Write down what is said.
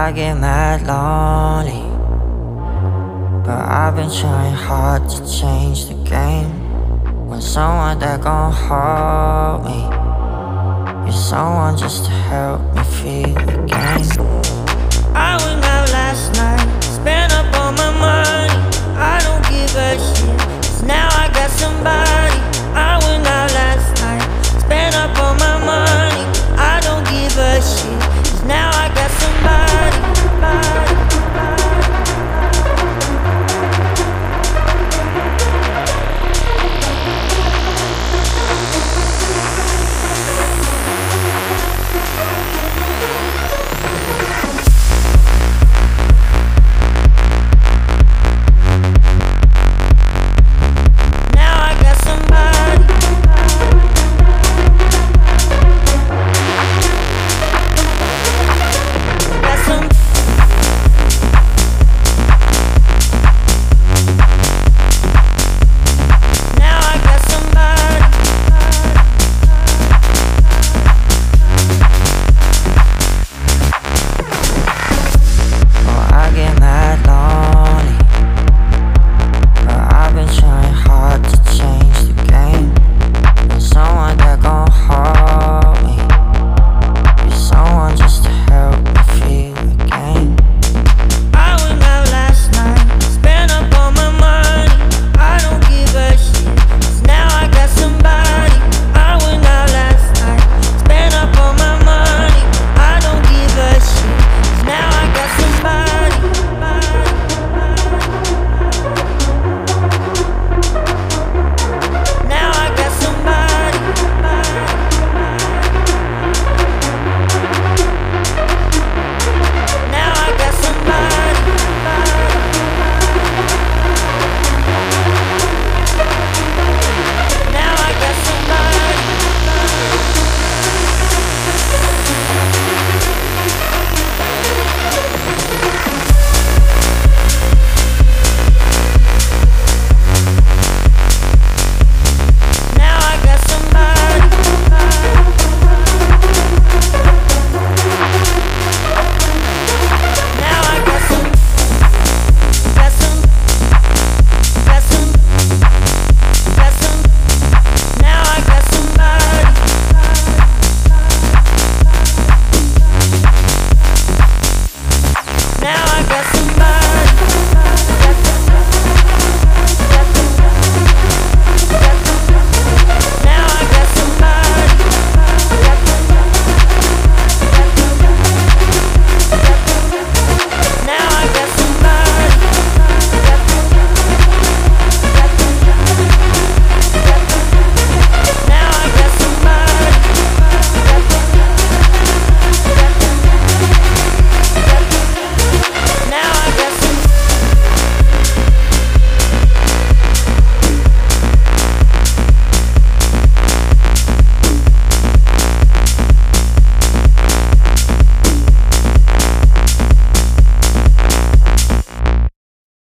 I get mad lonely, but I've been trying hard to change the game. Want someone that gon' hold me, you're someone just to help me feel again. I went out last night, spent up all my money. I don't give a shit, 'cause now I got somebody